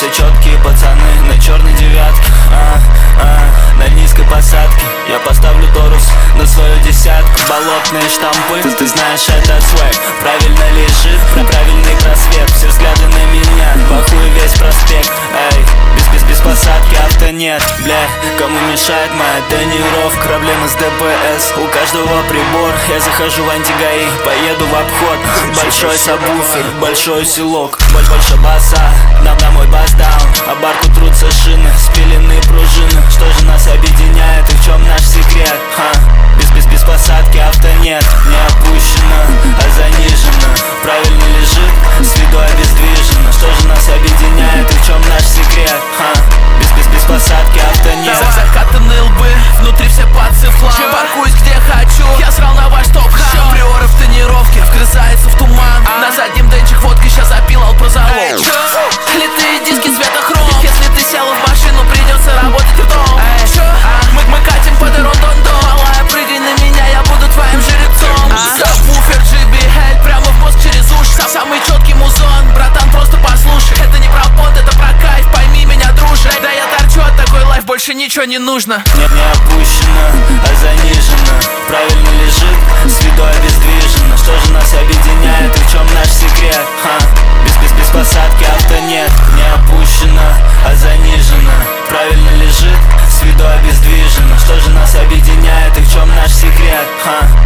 четкие пацаны на черной девятке, на низкой посадке. Я поставлю торус на свою десятку. Болотные штампы, ты знаешь этот свэг. Правильно лежит, правильный просвет. Все взгляды на меня, похуй весь проспект. Эй, без посадки авто нет. Бля, кому мешает моя тонировка? Проблемы с ДПС, у каждого прибор. Я захожу в антигаи, поеду в обход. Большой сабвуфер, большой селок, больше баса, на мой бас-даун. А барку трутся шины, спиленные пружины. Что же нас объединяет и в чем наш секрет? Без посадки авто нет. Не опущено, а занижено. Правильно лежит, с виду обездвижено. Что же нас объединяет и в чем наш секрет? Без посадки авто нет. Закатанные лбы, внутри все под цифлом. Паркуюсь где хочу, я срал на ваш топ-хам. Приоры в тонировке, вгрызается в туман. На заднем денчик водки, сейчас запилал про залог. Литые диски цветохром. Если ты села в машину, придется работать ртом. Мы катим под Рондондон. Малая, прыгай на меня, я буду твоим жрецом. Сабвуфер JBL, прямо в мозг через уши. Самый четкий музон, братан, просто послушай. Это не про понт, это про кайф, пойми меня, друже. Да я торчу от такой лайф, больше ничего не нужно. Не опущено, а занижено. Правильно лежит, с виду обездвижено. Что же нас объединяет и в чем наш секрет? Без посадки авто нет. Не опущено, а занижено. Правильно лежит, с виду обездвижено. Что же нас объединяет и в чем наш секрет?